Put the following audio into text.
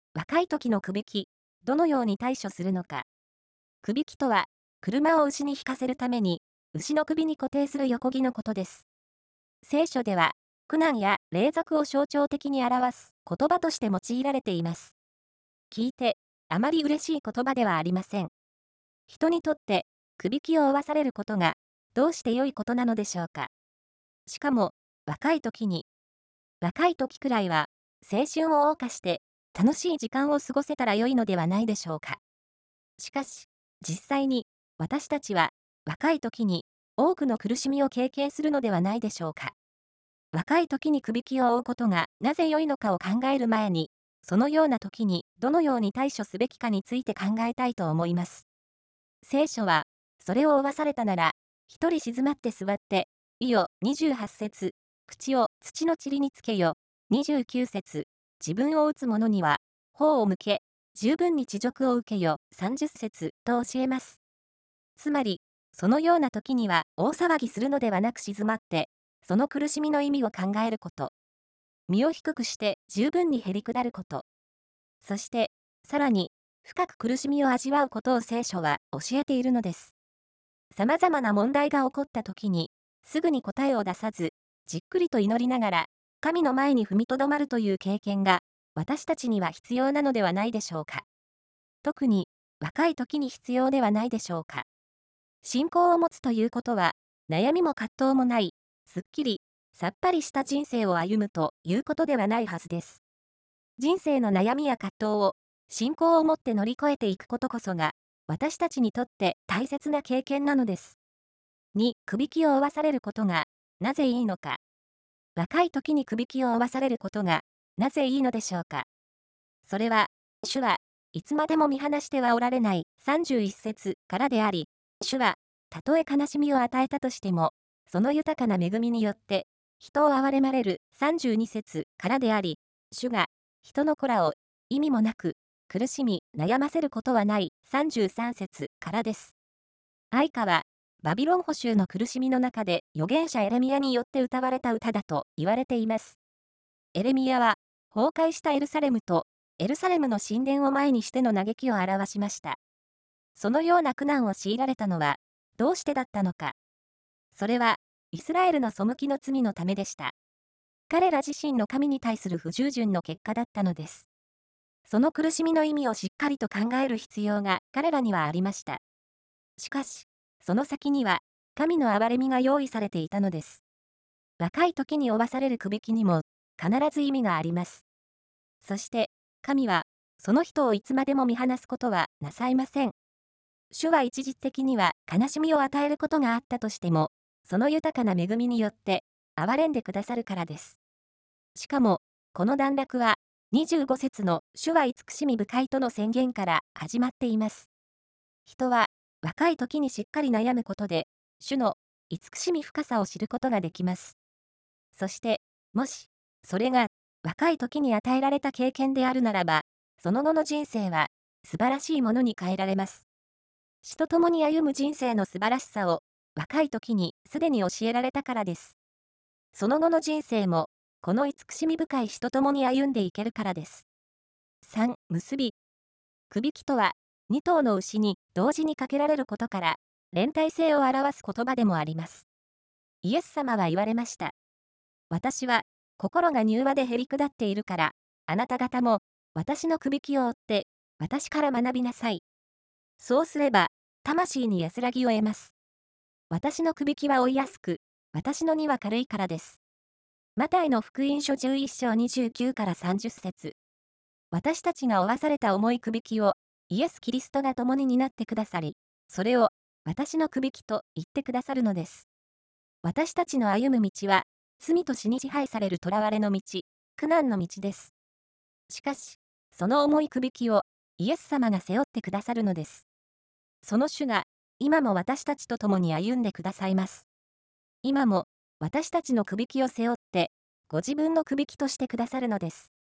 若い時のくびき、どのように対処するのか。くびきとは、車を牛に引かせるために、牛の首に固定する横木のことです。聖書では、苦難や霊俗を象徴的に表す言葉として用いられています。聞いて、あまり嬉しい言葉ではありません。人にとって、くびきを負わされることが、どうして良いことなのでしょうか。しかも、若い時くらいは、青春を謳歌して、楽しい時間を過ごせたら良いのではないでしょうか。しかし、実際に、私たちは、若い時に、多くの苦しみを経験するのではないでしょうか。若い時にくびきを負うことがなぜ良いのかを考える前に、そのような時にどのように対処すべきかについて考えたいと思います。聖書は、それを負わされたなら、一人静まって座って、いよ、28節、口を土の塵につけよ、29節、自分を打つ者には、頬を向け、十分に恥辱を受けよ、30節と教えます。つまり、そのような時には大騒ぎするのではなく静まって、その苦しみの意味を考えること。身を低くして十分にへり下ること。そして、さらに、深く苦しみを味わうことを聖書は教えているのです。様々な問題が起こった時に、すぐに答えを出さず、じっくりと祈りながら、神の前に踏みとどまるという経験が、私たちには必要なのではないでしょうか。特に、若い時に必要ではないでしょうか。信仰を持つということは、悩みも葛藤もない、すっきり、さっぱりした人生を歩むということではないはずです。人生の悩みや葛藤を、信仰を持って乗り越えていくことこそが、私たちにとって大切な経験なのです。2、くびきを負わされることが、なぜいいのか。若い時にくびきを負わされることが、なぜいいのでしょうか。それは、主はいつまでも見放してはおられない31節からであり、主は、たとえ悲しみを与えたとしても、その豊かな恵みによって、人を憐れまれる32節からであり、主が、人の子らを意味もなく、苦しみ、悩ませることはない33節からです。愛歌は、バビロン捕囚の苦しみの中で預言者エレミヤによって歌われた歌だと言われています。エレミヤは、崩壊したエルサレムと、エルサレムの神殿を前にしての嘆きを表しました。そのような苦難を強いられたのは、どうしてだったのか。それは、イスラエルの背きの罪のためでした。彼ら自身の神に対する不従順の結果だったのです。その苦しみの意味をしっかりと考える必要が彼らにはありました。しかし、その先には、神の憐れみが用意されていたのです。若い時に負わされるくびきにも、必ず意味があります。そして、神は、その人をいつまでも見放すことはなさいません。主は一時的には悲しみを与えることがあったとしても、その豊かな恵みによって、憐れんでくださるからです。しかも、この段落は、25節の主は慈しみ深いとの宣言から始まっています。人は、若い時にしっかり悩むことで、主の慈しみ深さを知ることができます。そして、もし、それが若い時に与えられた経験であるならば、その後の人生は素晴らしいものに変えられます。死と共に歩む人生の素晴らしさを若い時にすでに教えられたからです。その後の人生も、この慈しみ深い死と共に歩んでいけるからです。3、結び。くびきとは、2頭の牛に同時にかけられることから、連帯性を表す言葉でもあります。イエス様は言われました。私は、心が柔和でへり下っているから、あなた方も、私のくびきを追って、私から学びなさい。そうすれば、魂に安らぎを得ます。私のくびきは追いやすく、私の荷は軽いからです。マタイの福音書11章29から30節。私たちが負わされた重いくびきを、イエス・キリストが共に担ってくださり、それを、私のくびきと言ってくださるのです。私たちの歩む道は、罪と死に支配される囚われの道、苦難の道です。しかし、その重いくびきを、イエス様が背負ってくださるのです。その主が、今も私たちと共に歩んでくださいます。今も、私たちのくびきを背負って、ご自分のくびきとしてくださるのです。